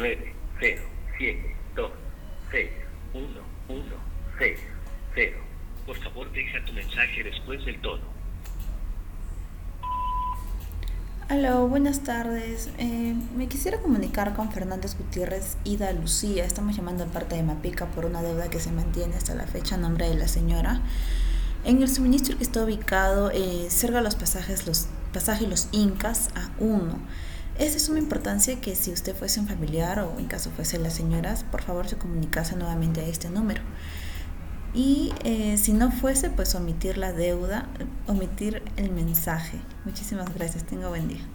9072616. Por favor, deja tu mensaje después del tono. Aló, buenas tardes. Me quisiera comunicar con Fernández Gutiérrez Ida Lucía. Estamos llamando de parte de Mapica por una deuda que se mantiene hasta la fecha a nombre de la señora. En el suministro que está ubicado cerca de los pasajes Los Incas A1. Es de suma importancia que si usted fuese un familiar o en caso fuese la señora, por favor se comunicase nuevamente a este número. Y si no fuese, pues omitir la deuda, omitir el mensaje. Muchísimas gracias, tenga buen día.